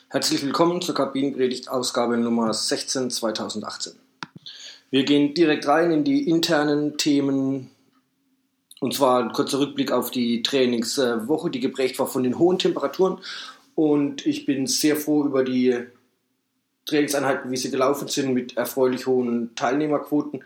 Herzlich willkommen zur Kabinenpredigt Ausgabe Nummer 16 2018. Wir gehen direkt rein in die internen Themen, und zwar ein kurzer Rückblick auf die Trainingswoche, die geprägt war von den hohen Temperaturen, und ich bin sehr froh über die Trainingseinheiten, wie sie gelaufen sind, mit erfreulich hohen Teilnehmerquoten.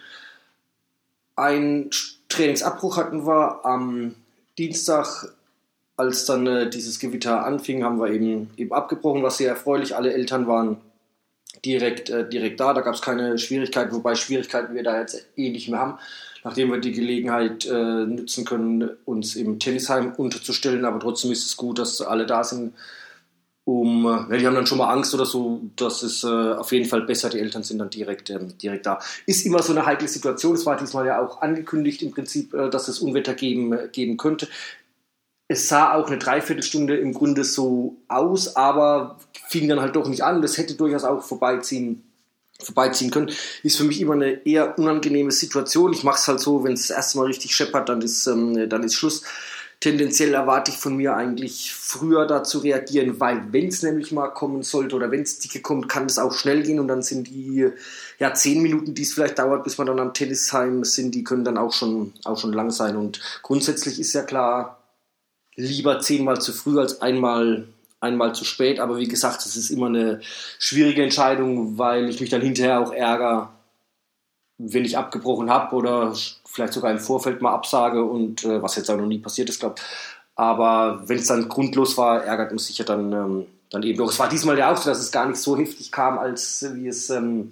Ein Trainingsabbruch hatten wir am Dienstag. Als dann dieses Gewitter anfing, haben wir eben abgebrochen, was sehr erfreulich. Alle Eltern waren direkt da gab es keine Schwierigkeiten, wobei Schwierigkeiten wir da jetzt nicht mehr haben, nachdem wir die Gelegenheit nutzen können, uns im Tennisheim unterzustellen. Aber trotzdem ist es gut, dass alle da sind. Die haben dann schon mal Angst oder so, das ist auf jeden Fall besser, die Eltern sind dann direkt da. Ist immer so eine heikle Situation, es war diesmal ja auch angekündigt im Prinzip, dass es Unwetter geben könnte. Es sah auch eine Dreiviertelstunde im Grunde so aus, aber fing dann halt doch nicht an. Das hätte durchaus auch vorbeiziehen können. Ist für mich immer eine eher unangenehme Situation. Ich mache es halt so, wenn es das erste Mal richtig scheppert, dann ist Schluss. Tendenziell erwarte ich von mir eigentlich früher da zu reagieren, weil wenn es nämlich mal kommen sollte oder wenn es dicke kommt, kann es auch schnell gehen und dann sind die 10 Minuten, die es vielleicht dauert, bis wir dann am Tennisheim sind, die können dann auch schon lang sein. Und grundsätzlich ist ja klar, lieber 10-mal zu früh als einmal zu spät. Aber wie gesagt, es ist immer eine schwierige Entscheidung, weil ich mich dann hinterher auch ärgere, wenn ich abgebrochen habe oder vielleicht sogar im Vorfeld mal absage und was jetzt auch noch nie passiert ist, glaube ich. Aber wenn es dann grundlos war, ärgert uns sicher dann eben doch. Es war diesmal ja auch so, dass es gar nicht so heftig kam, als wie es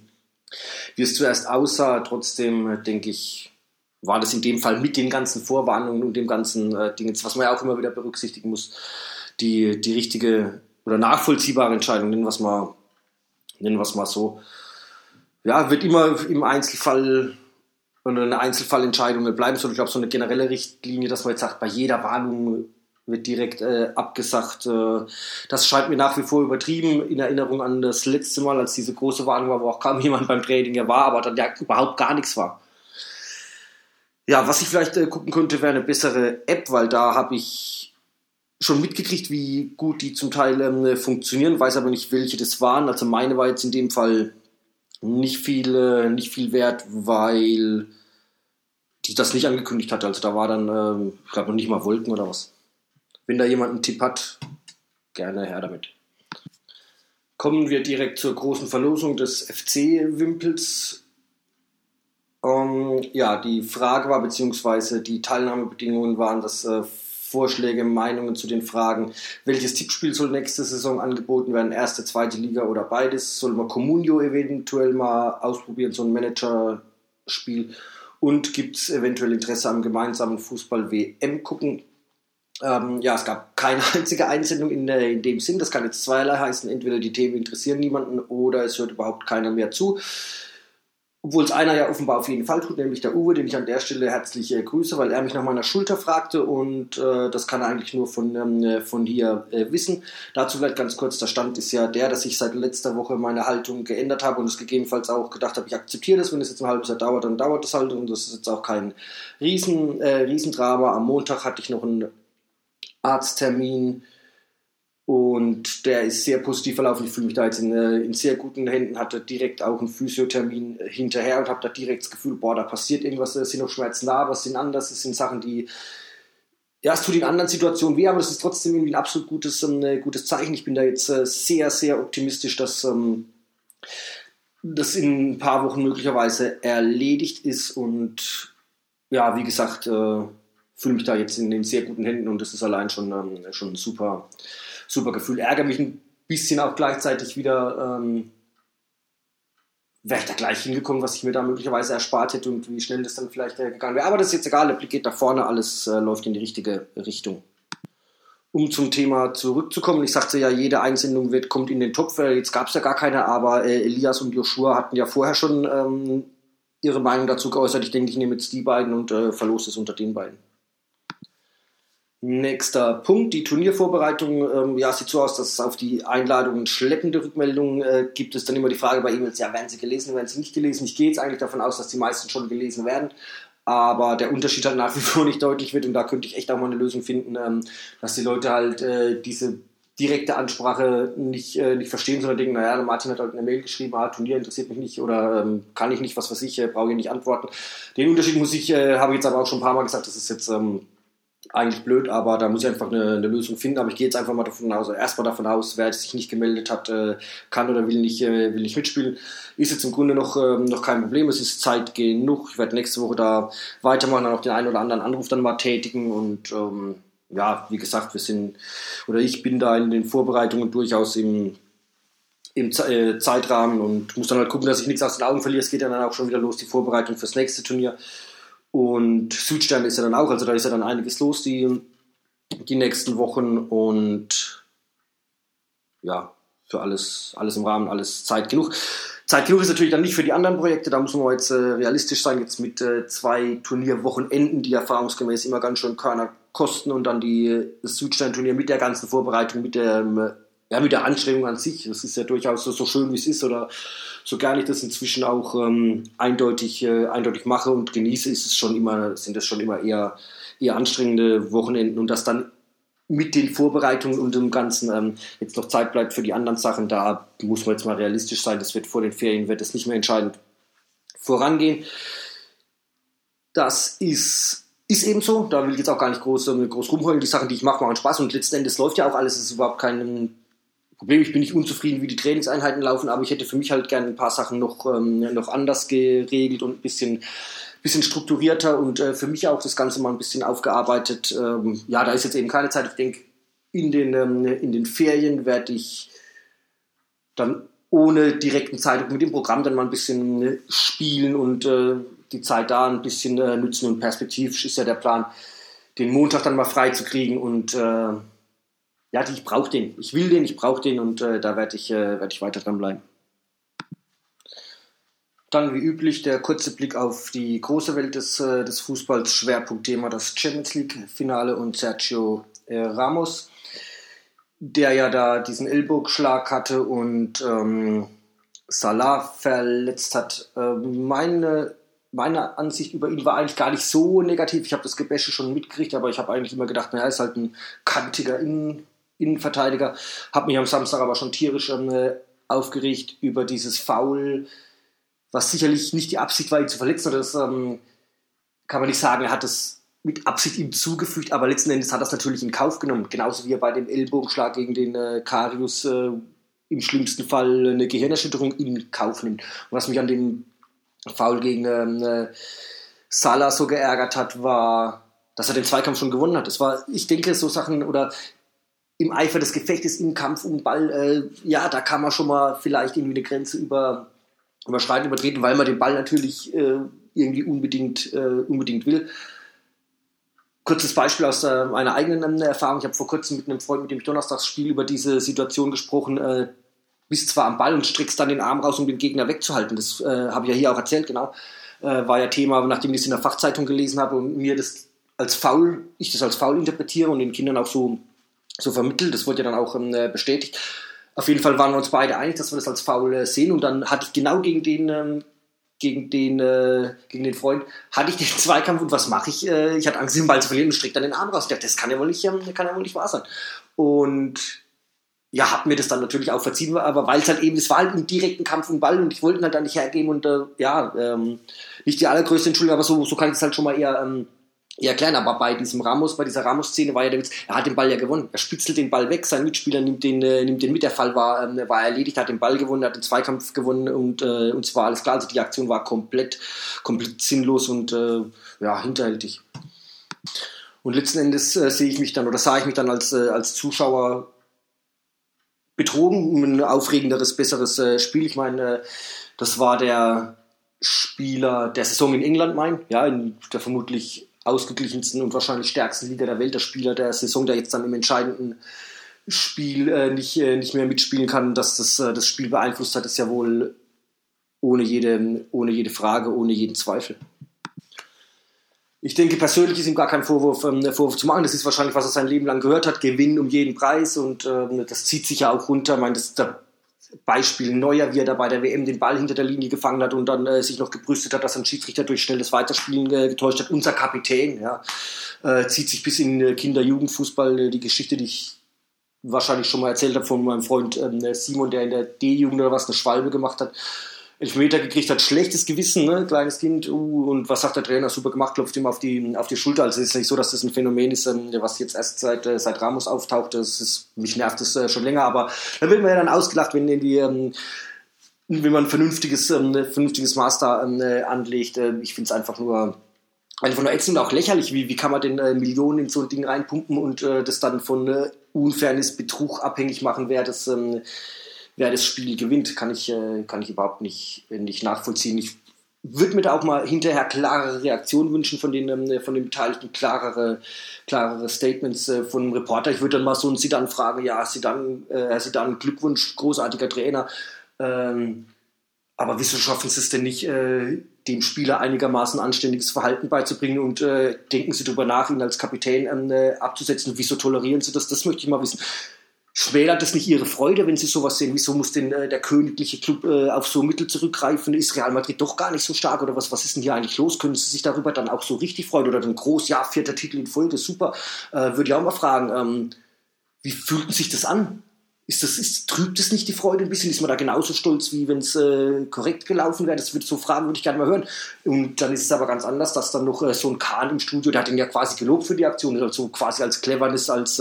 zuerst aussah. Trotzdem denke ich, war das in dem Fall mit den ganzen Vorwarnungen und dem ganzen Dingen, was man ja auch immer wieder berücksichtigen muss, die richtige oder nachvollziehbare Entscheidung, nennen wir es mal so. Ja, wird immer im Einzelfall oder eine Einzelfallentscheidung bleiben soll. Ich glaube, so eine generelle Richtlinie, dass man jetzt sagt, bei jeder Warnung wird direkt abgesagt. Das scheint mir nach wie vor übertrieben, in Erinnerung an das letzte Mal, als diese große Warnung war, wo auch kaum jemand beim Training war, aber dann ja überhaupt gar nichts war. Ja, was ich vielleicht gucken könnte, wäre eine bessere App, weil da habe ich schon mitgekriegt, wie gut die zum Teil funktionieren, weiß aber nicht, welche das waren. Also meine war jetzt in dem Fall nicht viel wert, weil die das nicht angekündigt hatte. Also da war dann, ich glaube, noch nicht mal Wolken oder was. Wenn da jemand einen Tipp hat, gerne her damit. Kommen wir direkt zur großen Verlosung des FC-Wimpels. Die Frage war, beziehungsweise die Teilnahmebedingungen waren, dass Vorschläge, Meinungen zu den Fragen, welches Tippspiel soll nächste Saison angeboten werden, erste, zweite Liga oder beides, soll man Comunio eventuell mal ausprobieren, so ein Managerspiel, und gibt es eventuell Interesse am gemeinsamen Fußball-WM gucken. Es gab keine einzige Einsendung in dem Sinn, das kann jetzt zweierlei heißen, entweder die Themen interessieren niemanden oder es hört überhaupt keiner mehr zu. Obwohl es einer ja offenbar auf jeden Fall tut, nämlich der Uwe, den ich an der Stelle herzlich grüße, weil er mich nach meiner Schulter fragte und das kann er eigentlich nur von hier wissen. Dazu vielleicht ganz kurz, der Stand ist ja der, dass ich seit letzter Woche meine Haltung geändert habe und es gegebenenfalls auch gedacht habe, ich akzeptiere das, wenn es jetzt ein halbes Jahr dauert, dann dauert das halt und das ist jetzt auch kein Riesendrama. Am Montag hatte ich noch einen Arzttermin und der ist sehr positiv verlaufen. Ich fühle mich da jetzt in sehr guten Händen, hatte direkt auch einen Physiothermin hinterher und habe da direkt das Gefühl, da passiert irgendwas, es sind noch Schmerzen da, aber es sind anders, es sind Sachen, die, es tut in anderen Situationen weh, aber das ist trotzdem irgendwie ein absolut gutes Zeichen. Ich bin da jetzt sehr, sehr optimistisch, dass das in ein paar Wochen möglicherweise erledigt ist und wie gesagt, fühle mich da jetzt in den sehr guten Händen und das ist allein schon ein super Gefühl. Ärgere mich ein bisschen auch gleichzeitig wieder, wäre ich da gleich hingekommen, was ich mir da möglicherweise erspart hätte und wie schnell das dann vielleicht gegangen wäre. Aber das ist jetzt egal, der Blick geht nach vorne, alles läuft in die richtige Richtung. Um zum Thema zurückzukommen, ich sagte ja, jede Einsendung kommt in den Topf, jetzt gab es ja gar keine, aber Elias und Joshua hatten ja vorher schon ihre Meinung dazu geäußert. Ich denke, ich nehme jetzt die beiden und verlose es unter den beiden. Nächster Punkt, die Turniervorbereitung. Sieht so aus, dass es auf die Einladungen schleppende Rückmeldungen gibt. Es dann immer die Frage bei E-Mails, werden sie gelesen, werden sie nicht gelesen? Ich gehe jetzt eigentlich davon aus, dass die meisten schon gelesen werden. Aber der Unterschied halt nach wie vor nicht deutlich wird und da könnte ich echt auch mal eine Lösung finden, dass die Leute halt diese direkte Ansprache nicht verstehen, sondern denken, naja, der Martin hat halt eine Mail geschrieben, Turnier interessiert mich nicht oder kann ich nicht, was weiß ich, brauche ich nicht antworten. Den Unterschied habe ich jetzt aber auch schon ein paar Mal gesagt, das ist jetzt eigentlich blöd, aber da muss ich einfach eine Lösung finden. Aber ich gehe jetzt einfach mal davon aus, wer sich nicht gemeldet hat, kann oder will nicht mitspielen. Ist jetzt im Grunde noch kein Problem. Es ist Zeit genug. Ich werde nächste Woche da weitermachen, dann auch den einen oder anderen Anruf dann mal tätigen. Und wie gesagt, ich bin da in den Vorbereitungen durchaus im Zeitrahmen und muss dann halt gucken, dass ich nichts aus den Augen verliere. Es geht dann auch schon wieder los, die Vorbereitung fürs nächste Turnier. Und Südstern ist ja dann auch, also da ist ja dann einiges los die nächsten Wochen und ja, für alles im Rahmen, alles Zeit genug. Zeit genug ist natürlich dann nicht für die anderen Projekte, da muss man jetzt realistisch sein, jetzt mit 2 Turnierwochenenden, die erfahrungsgemäß immer ganz schön Körner kosten und dann das Südstern-Turnier mit der ganzen Vorbereitung, mit der Anstrengung an sich. Das ist ja durchaus so schön, wie es ist oder so gerne ich das inzwischen auch eindeutig mache und genieße, sind das schon immer eher anstrengende Wochenenden und dass dann mit den Vorbereitungen und dem Ganzen jetzt noch Zeit bleibt für die anderen Sachen, da muss man jetzt mal realistisch sein, das wird vor den Ferien, wird das nicht mehr entscheidend vorangehen. Das ist eben so, da will ich jetzt auch gar nicht groß rumheulen, die Sachen, die ich mache, machen Spaß und letzten Endes läuft ja auch alles, es ist überhaupt kein Problem, ich bin nicht unzufrieden, wie die Trainingseinheiten laufen, aber ich hätte für mich halt gerne ein paar Sachen noch anders geregelt und ein bisschen strukturierter und für mich auch das Ganze mal ein bisschen aufgearbeitet. Da ist jetzt eben keine Zeit. Ich denke, in den Ferien werde ich dann ohne direkten Zeitdruck mit dem Programm dann mal ein bisschen spielen und die Zeit da ein bisschen nutzen und perspektivisch ist ja der Plan, den Montag dann mal frei zu kriegen und ich brauche den. Ich will den, ich brauche den und da werde ich weiter dranbleiben. Dann wie üblich der kurze Blick auf die große Welt des Fußballs. Schwerpunktthema das Champions League-Finale und Sergio Ramos, der ja da diesen Ellbogenschlag hatte und Salah verletzt hat. Meine Ansicht über ihn war eigentlich gar nicht so negativ. Ich habe das Gebäsche schon mitgekriegt, aber ich habe eigentlich immer gedacht, er ist halt ein kantiger Innenverteidiger. Habe mich am Samstag aber schon tierisch aufgeregt über dieses Foul, was sicherlich nicht die Absicht war, ihn zu verletzen. Das kann man nicht sagen, er hat es mit Absicht ihm zugefügt, aber letzten Endes hat er es natürlich in Kauf genommen. Genauso wie er bei dem Ellbogenschlag gegen den Karius im schlimmsten Fall eine Gehirnerschütterung in Kauf nimmt. Und was mich an dem Foul gegen Salah so geärgert hat, war, dass er den Zweikampf schon gewonnen hat. Ich denke, so Sachen oder im Eifer des Gefechtes, im Kampf um den Ball, da kann man schon mal vielleicht irgendwie eine Grenze übertreten, weil man den Ball natürlich irgendwie unbedingt will. Kurzes Beispiel aus meiner eigenen Erfahrung. Ich habe vor kurzem mit einem Freund, mit dem ich Donnerstagsspiel über diese Situation gesprochen, bist zwar am Ball und streckst dann den Arm raus, um den Gegner wegzuhalten. Das habe ich ja hier auch erzählt, genau. War ja Thema, nachdem ich es in der Fachzeitung gelesen habe und ich das als Foul interpretiere und den Kindern auch so vermittelt. Das wurde ja dann auch bestätigt. Auf jeden Fall waren wir uns beide einig, dass wir das als Foul sehen und dann hatte ich genau gegen den Freund, hatte ich den Zweikampf und was mache ich? Ich hatte Angst, den Ball zu verlieren und strecke dann den Arm raus. Ich dachte, das kann ja wohl nicht wahr sein. Und hab mir das dann natürlich auch verziehen, aber weil es halt eben, es war halt ein direkten Kampf um den Ball und ich wollte ihn halt da nicht hergeben und nicht die allergrößte Entschuldigung, aber so kann ich es halt schon mal eher erklären, aber bei dieser Ramos-Szene war ja der Witz, er hat den Ball ja gewonnen. Er spitzelt den Ball weg, sein Mitspieler nimmt den mit. Der Fall war erledigt, hat den Ball gewonnen, hat den Zweikampf gewonnen und es war alles klar. Also die Aktion war komplett sinnlos und hinterhältig. Und letzten Endes sah ich mich dann als Zuschauer betrogen um ein aufregenderes, besseres Spiel. Ich meine, das war der Spieler der Saison in England, in der vermutlich ausgeglichensten und wahrscheinlich stärksten Liga der Welt, der Spieler der Saison, der jetzt dann im entscheidenden Spiel nicht mehr mitspielen kann, dass das Spiel beeinflusst hat, ist ja wohl ohne jede Frage, ohne jeden Zweifel. Ich denke, persönlich ist ihm gar kein Vorwurf zu machen. Das ist wahrscheinlich, was er sein Leben lang gehört hat, Gewinnen um jeden Preis und das zieht sich ja auch runter. Ich meine, das Beispiel Neuer, wie er da bei der WM den Ball hinter der Linie gefangen hat und dann sich noch gebrüstet hat, dass ein Schiedsrichter durch schnelles Weiterspielen getäuscht hat. Unser Kapitän, zieht sich bis in Kinder-Jugendfußball die Geschichte, die ich wahrscheinlich schon mal erzählt habe von meinem Freund Simon, der in der D-Jugend oder was eine Schwalbe gemacht hat, Elfmeter gekriegt hat, schlechtes Gewissen, ne? Kleines Kind, und was sagt der Trainer, super gemacht, klopft ihm auf die Schulter. Also es ist nicht so, dass das ein Phänomen ist, was jetzt erst seit Ramos auftaucht. Mich nervt das schon länger, aber da wird man ja dann ausgelacht, wenn man ein vernünftiges Maß da anlegt. Ich finde es einfach nur ätzend und auch lächerlich. Wie kann man denn Millionen in so ein Ding reinpumpen und das dann von Unfairness, Betrug abhängig machen, wer das Spiel gewinnt, kann ich überhaupt nicht nachvollziehen. Ich würde mir da auch mal hinterher klarere Reaktionen wünschen von den Beteiligten, klarere Statements von dem Reporter. Ich würde dann mal so einen Zidane fragen, ja, Herr Zidane, Glückwunsch, großartiger Trainer, aber wieso schaffen Sie es denn nicht, dem Spieler einigermaßen anständiges Verhalten beizubringen und denken Sie darüber nach, ihn als Kapitän abzusetzen? Wieso tolerieren Sie das? Das möchte ich mal wissen. Schmälert das nicht Ihre Freude, wenn Sie sowas sehen? Wieso muss denn der königliche Club auf so Mittel zurückgreifen? Ist Real Madrid doch gar nicht so stark oder was ist denn hier eigentlich los? Können Sie sich darüber dann auch so richtig freuen? Oder dann groß, ja, 4. Titel in Folge, super. Würde ich auch mal fragen, wie fühlt sich das an? Trübt es nicht die Freude ein bisschen? Ist man da genauso stolz, wie wenn es korrekt gelaufen wäre? So Fragen würde ich gerne mal hören. Und dann ist es aber ganz anders, dass dann noch so ein Kahn im Studio, der hat ihn ja quasi gelobt für die Aktion, also quasi als Cleverness, als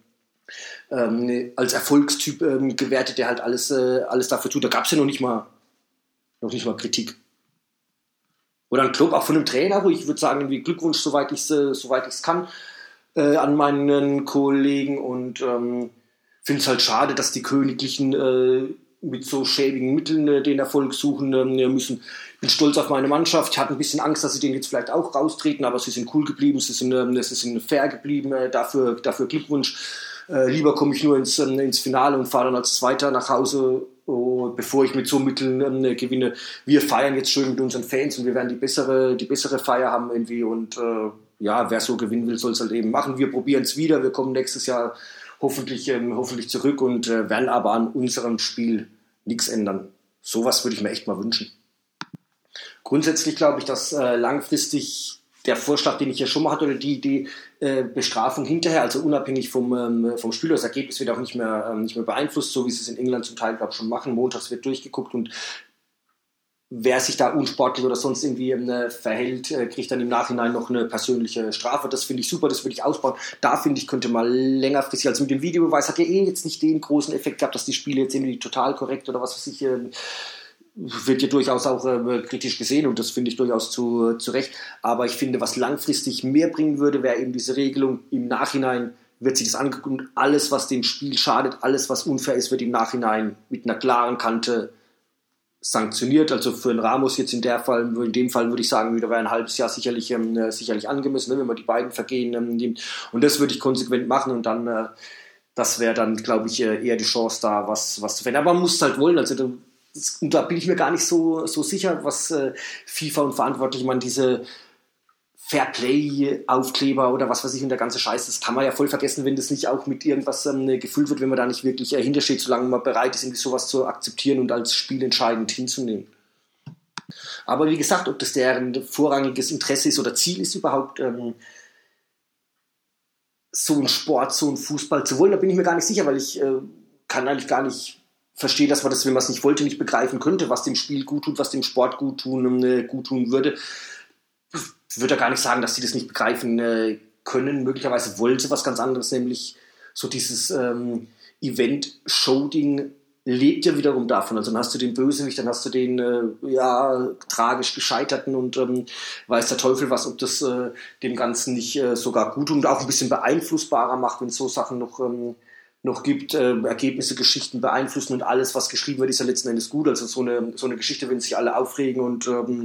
Erfolgstyp gewertet, der halt alles dafür tut. Da gab es ja noch nicht mal Kritik. Oder ein Club auch von einem Trainer, wo ich würde sagen, irgendwie Glückwunsch, soweit ich es kann, an meinen Kollegen, und finde es halt schade, dass die Königlichen mit so schäbigen Mitteln den Erfolg suchen müssen. Ich bin stolz auf meine Mannschaft. Ich hatte ein bisschen Angst, dass sie den jetzt vielleicht auch raustreten, aber sie sind cool geblieben, sie sind fair geblieben. Dafür Glückwunsch. Lieber komme ich nur ins Finale und fahre dann als Zweiter nach Hause, bevor ich mit so Mitteln gewinne. Wir feiern jetzt schön mit unseren Fans und wir werden die bessere Feier haben irgendwie. Und wer so gewinnen will, soll es halt eben machen. Wir probieren es wieder. Wir kommen nächstes Jahr hoffentlich zurück und werden aber an unserem Spiel nichts ändern. Sowas würde ich mir echt mal wünschen. Grundsätzlich glaube ich, dass langfristig der Vorschlag, den ich ja schon mal hatte, oder die Bestrafung hinterher, also unabhängig vom Spiel, das Ergebnis wird auch nicht mehr beeinflusst, so wie sie es in England zum Teil, glaube ich, schon machen. Montags wird durchgeguckt und wer sich da unsportlich oder sonst irgendwie verhält, kriegt dann im Nachhinein noch eine persönliche Strafe. Das finde ich super, das würde ich ausbauen. Da finde ich, könnte mal längerfristig, also mit dem Videobeweis hat ja jetzt nicht den großen Effekt gehabt, dass die Spiele jetzt irgendwie total korrekt oder was weiß ich, wird ja durchaus auch kritisch gesehen und das finde ich durchaus zu Recht. Aber ich finde, was langfristig mehr bringen würde, wäre eben diese Regelung. Im Nachhinein wird sich das angeguckt und alles, was dem Spiel schadet, alles, was unfair ist, wird im Nachhinein mit einer klaren Kante sanktioniert. Also für einen Ramos jetzt in dem Fall würde ich sagen, da wäre ein halbes Jahr sicherlich angemessen, wenn man die beiden Vergehen nimmt. Und das würde ich konsequent machen und dann, das wäre dann, glaube ich, eher die Chance da, was zu verändern. Aber man muss es halt wollen. Also da bin ich mir gar nicht so sicher, was FIFA und Verantwortliche, man diese Fairplay-Aufkleber oder was weiß ich und der ganze Scheiß, das kann man ja voll vergessen, wenn das nicht auch mit irgendwas gefüllt wird, wenn man da nicht wirklich hintersteht, solange man bereit ist, irgendwie sowas zu akzeptieren und als spielentscheidend hinzunehmen. Aber wie gesagt, ob das deren vorrangiges Interesse ist oder Ziel ist überhaupt, so einen Sport, so einen Fußball zu wollen, da bin ich mir gar nicht sicher, weil ich kann eigentlich gar nicht verstehen, dass man das, wenn man es nicht wollte, nicht begreifen könnte, was dem Spiel gut tut, was dem Sport gut tun würde. Ich würde ja gar nicht sagen, dass sie das nicht begreifen können. Möglicherweise wollen sie was ganz anderes, nämlich so dieses Event-Show-Ding lebt ja wiederum davon. Also dann hast du den Bösewicht, dann hast du den tragisch Gescheiterten und weiß der Teufel was, ob das dem Ganzen nicht sogar gut tut und auch ein bisschen beeinflussbarer macht, wenn es so Sachen noch gibt, Ergebnisse, Geschichten beeinflussen und alles, was geschrieben wird, ist ja letzten Endes gut. Also so eine Geschichte, wenn sich alle aufregen und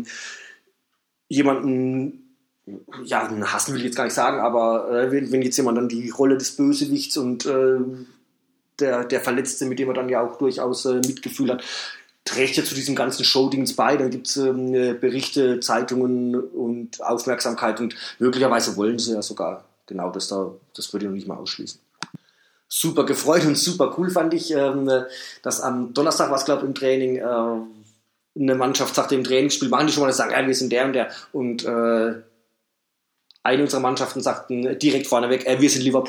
jemanden, hassen will ich jetzt gar nicht sagen, aber wenn jetzt jemand dann die Rolle des Bösewichts und der Verletzte, mit dem er dann ja auch durchaus Mitgefühl hat, trägt ja zu diesem ganzen Showdings bei, dann gibt es Berichte, Zeitungen und Aufmerksamkeit und möglicherweise wollen sie ja sogar genau das würde ich noch nicht mal ausschließen. Super gefreut und super cool fand ich, dass am Donnerstag war es, glaube ich, im Training, eine Mannschaft sagte im Trainingsspiel, machen die schon mal das, sagen, ja, wir sind der und der. Und eine unserer Mannschaften sagten direkt vorneweg, wir sind Liverpool.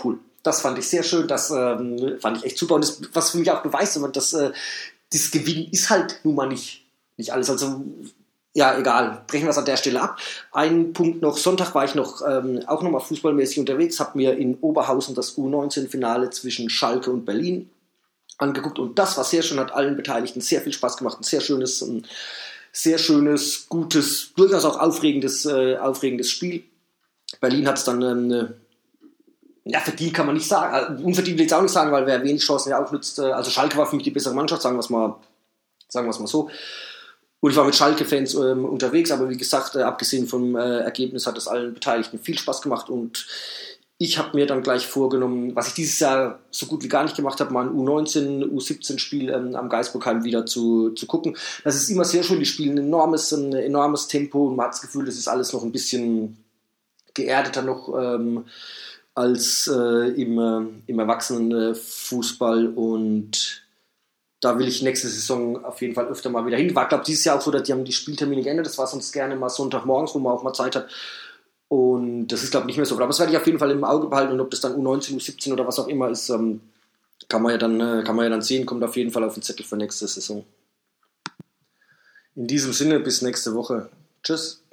Das fand ich sehr schön, das fand ich echt super. Und das, was für mich auch beweist, dass das Gewinnen ist halt nun mal nicht alles. Also, ja, egal, brechen wir es an der Stelle ab. Ein Punkt noch, Sonntag war ich noch auch nochmal fußballmäßig unterwegs, habe mir in Oberhausen das U19-Finale zwischen Schalke und Berlin angeguckt. Und das war sehr schön, hat allen Beteiligten sehr viel Spaß gemacht. Ein sehr schönes, gutes, durchaus auch aufregendes Spiel. Berlin hat es dann verdient kann man nicht sagen. Unverdient will ich jetzt auch nicht sagen, weil wer wenig Chancen ja auch nützt. Also Schalke war für mich die bessere Mannschaft, sagen wir es mal so. Und ich war mit Schalke-Fans unterwegs, aber wie gesagt, abgesehen vom Ergebnis hat es allen Beteiligten viel Spaß gemacht. Und ich habe mir dann gleich vorgenommen, was ich dieses Jahr so gut wie gar nicht gemacht habe, mal ein U19, U17-Spiel am Geisbockheim wieder zu gucken. Das ist immer sehr schön, die spielen ein enormes Tempo und man hat das Gefühl, das ist alles noch ein bisschen geerdeter noch als im Erwachsenenfußball, und da will ich nächste Saison auf jeden Fall öfter mal wieder hin. War, glaube ich, dieses Jahr auch so, dass die haben die Spieltermine geändert. Das war sonst gerne mal Sonntagmorgens, wo man auch mal Zeit hat. Und das ist, glaube ich, nicht mehr so. Aber das werde ich auf jeden Fall im Auge behalten. Und ob das dann U19, U17 oder was auch immer ist, kann man ja dann sehen. Kommt auf jeden Fall auf den Zettel für nächste Saison. In diesem Sinne, bis nächste Woche. Tschüss.